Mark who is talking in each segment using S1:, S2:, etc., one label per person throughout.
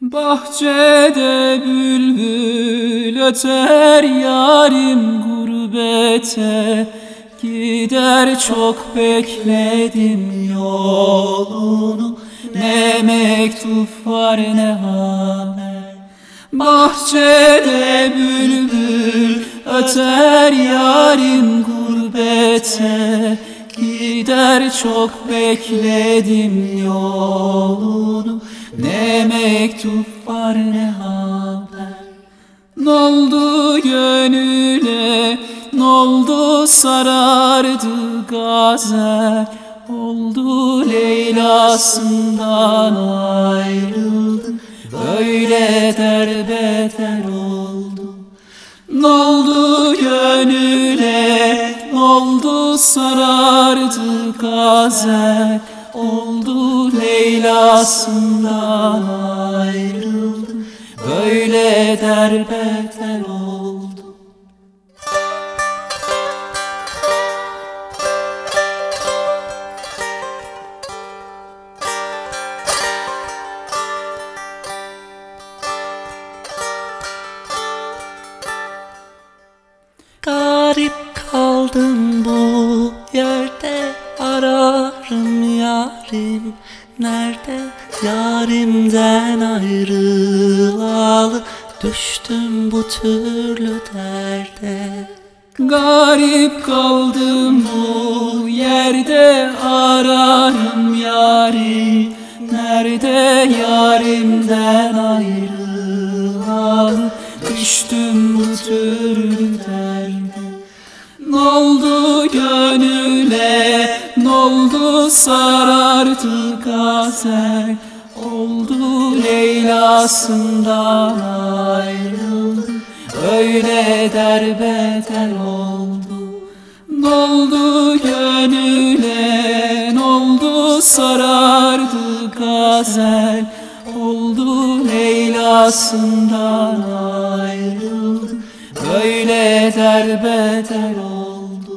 S1: Bahçede bülbül öter, yarim gurbete gider. Çok bekledim yolunu, ne mektup var ne haber. Bahçede bülbül öter, yarim gurbete gider. Çok bekledim yolunu, ne mektup var ne haber. N'oldu gönüle, n'oldu sarardı gazel. Oldu Leyla'sından ayrıldı, böyle derbeder oldu. N'oldu gönüle, n'oldu sarardı gazel. Oldu Leyla'sından ayrıldı, böyle derbeder oldu.
S2: Garip kaldım bu yerde, ararım yarim nerede. Yarimden ayrılalı düştüm bu türlü derde.
S1: Garip kaldım bu yerde, ararım yarim nerede. Yarimden ayrılalı düştüm bu türlü derde. N'oldu gönüle, n'oldu sarardı gazel. Oldu Leyla'sından ayrıldı, öyle derbeder oldu. N'oldu gönüle, n'oldu sarardı gazel. Oldu Leyla'sından ayrıldı, böyle derbeder oldu.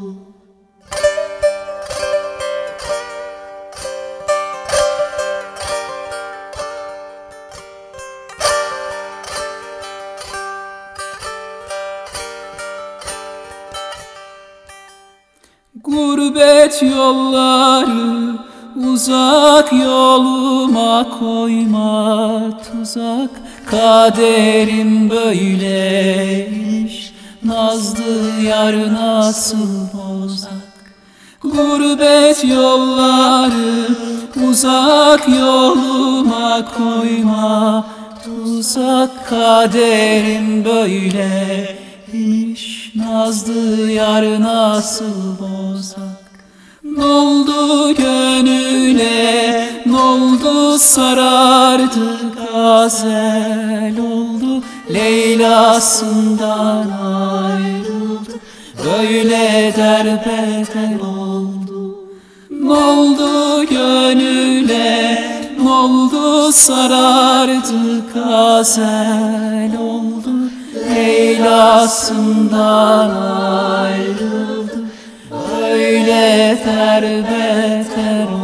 S1: Gurbet yolları uzak, yoluma koyma tuzak. Kaderim böyleymiş, nazlı yar nasıl bozak. Gurbet yolları uzak, yoluma koyma tuzak. Kaderim böyleymiş, nazlı yar nasıl bozak. N'oldu gönüle, n'oldu sarardı gazel. Oldu Leyla'sından ayrıldı, böyle derbeder oldu. N'oldu gönüle, n'oldu sarardı gazel. Oldu Leyla'sından ayrıldı, böyle derbeder oldu.